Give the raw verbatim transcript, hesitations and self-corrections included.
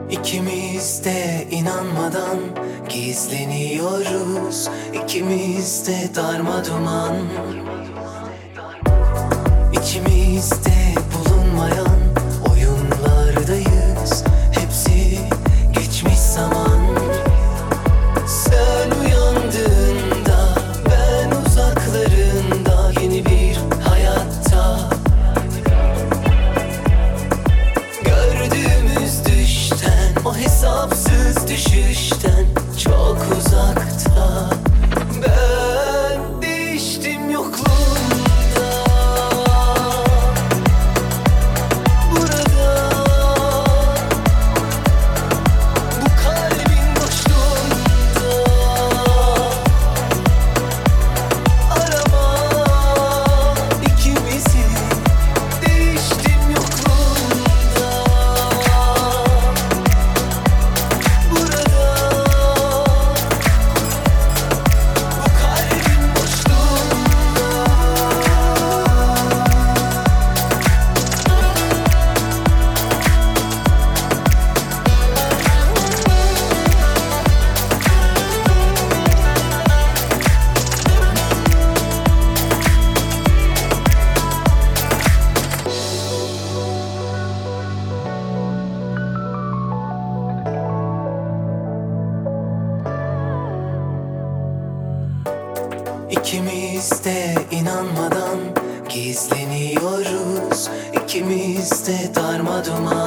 İkimiz de inanmadan gizleniyoruz. İkimiz de darmaduman. İçimizde bulunmayan oyunlardayız. Hepsi geçmiş zaman. Sen uyandığında ben uzaklarında, yeni bir hayatta. Gördüğümüz düşten, o hesapsız düşüşten çok uzakta. Ben değiştim yokluğunda. Burada, bu kalbin boşluğunda. Arama ikimizi, değiştim yokluğunda. Burada, bu kalbin boşluğunda. İkimiz de inanmadan gizleniyoruz. İkimiz de darmaduman.